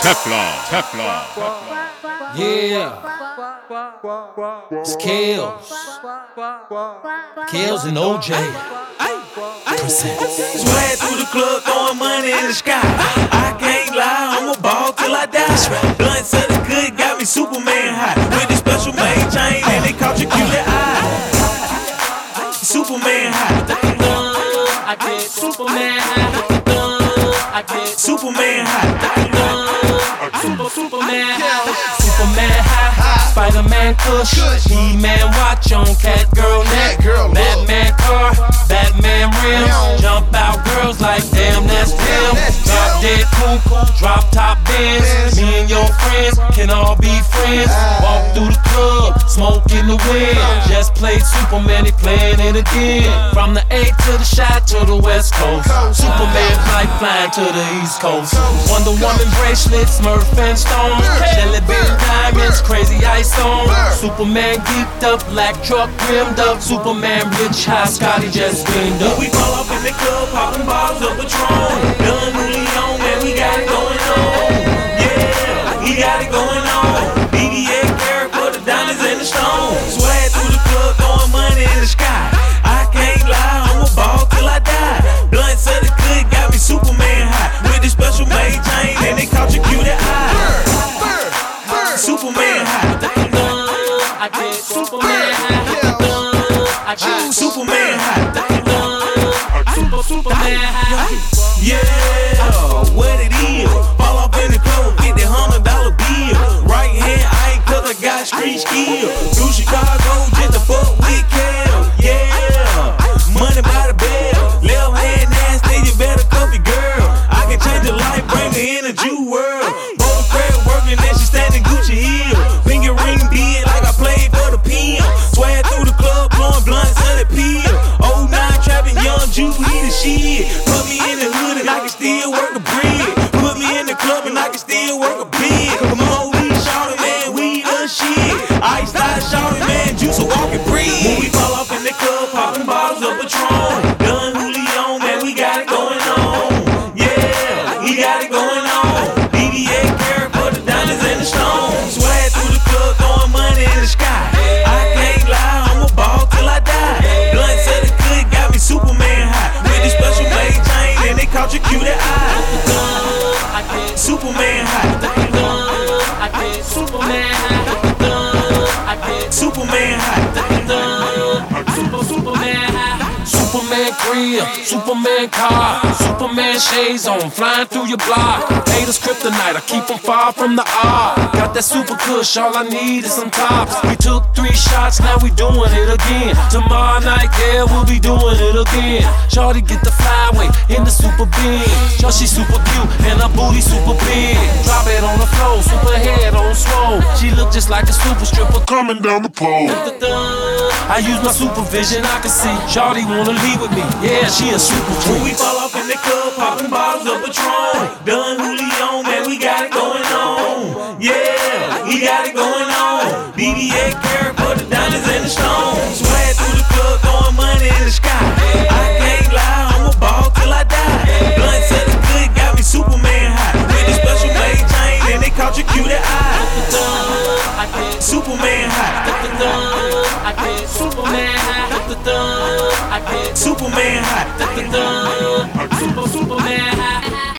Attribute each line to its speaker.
Speaker 1: Teflon.
Speaker 2: Yeah. It's Kills and OJ.
Speaker 3: Swag through the club, throwing money in the sky. I can't lie, I'ma ball till I die. Blunts of the good got me Superman high. With the special made chain and they caught your cutie eye. Superman high.
Speaker 2: I get Superman high. I get
Speaker 3: Superman high.
Speaker 2: Superman high. Superman high. Spider-Man Kush. He-Man watch on Catgirl neck. Batman car. Batman rims. Jump out girls like damn, that's him. Drop dead cool. Drop top Benz. Me and your friends can all be friends. Walk through the club, smoke in the wind. Just played Superman, he playing it again. From the A to the Shot to the West Coast. Superman flight flying to the East Coast. Wonder Woman bracelets, Smurf and Stone. Jelly bean diamonds, crazy ice on. Superman geeked up, black truck rimmed up. Superman rich, high, Scotty just cleaned up.
Speaker 3: We fall off in the club, popping bottles of Patron. Done Leon, man, we got it going on. Yeah, we got it going on. BBA carrot for the diamonds and the stones. Swag through the club, throwing money in the sky. I can't lie, I'ma ball till I die. Blunts of the good got me Superman high. With the special made chain and they caught your cutie eye. Superman high.
Speaker 2: I get Superman high. I get
Speaker 3: Superman high.
Speaker 2: Superman high.
Speaker 3: Yeah, what it is. Fall off in the club, get that $100 bill. Right hand eye, cause I got street skill. Through Chicago, just to fuck with Cal. Yeah, money by the bell. Left hand nasty, you better cuff your girl. I can change your life, bring her in a Jew world. Both credit working and she standing Gucci heel. Finger ring did like I played for the PM. Swag through the club, blowing blunts of the peel. 09 trapping young Jew, he the shit. Put me in the hood and I can still work a bread. Put me in the club and I can still work a bed. Come on, we shoutin', man, we the shit. Ice style shoutin', man, juice a walking breed. When we fall off in the club, popping bottles of Patron. Done Leon, man, we got it going on. Yeah, we got it going on. BBA carrot for the diamonds and the stones. Swag through the club, throwing money in the sky. I can't lie, I'ma ball till I die. Blunts of the good got me Superman high. With the special made chain and they caught your cutie eye. Superman high.
Speaker 2: I get Superman high. I get
Speaker 3: Superman high.
Speaker 2: Superman high. Superman crib, Superman car, Superman shades on, flying through your block. Haters kryptonite, I keep them far from the R. Got that super kush, all I need is some tops. We took 3 shots, now we doing it again. Tomorrow night, yeah, we'll be doing it again. Shorty get the flyway in the super beam. Yo, she super cute and her booty super big. Drop it on the floor, super head on swole. She look just like a super stripper coming down the pole. I use my supervision, I can see Shorty wanna leave with me, yeah, she a super
Speaker 3: When we
Speaker 2: freak.
Speaker 3: fall off in the club, popping bottles of Patron. Done Leon, man, we got it going on. Yeah, we got it going on. BBA carrot for the diamonds and the stones. Swag through the club, throwing money in the sky. I can't lie, I'ma ball till I die. Blunts of the good got me Superman high. With the special made chain and they caught your cutie eye. Superman high.
Speaker 2: I get Superman high. I get
Speaker 3: Superman high.
Speaker 2: Superman high.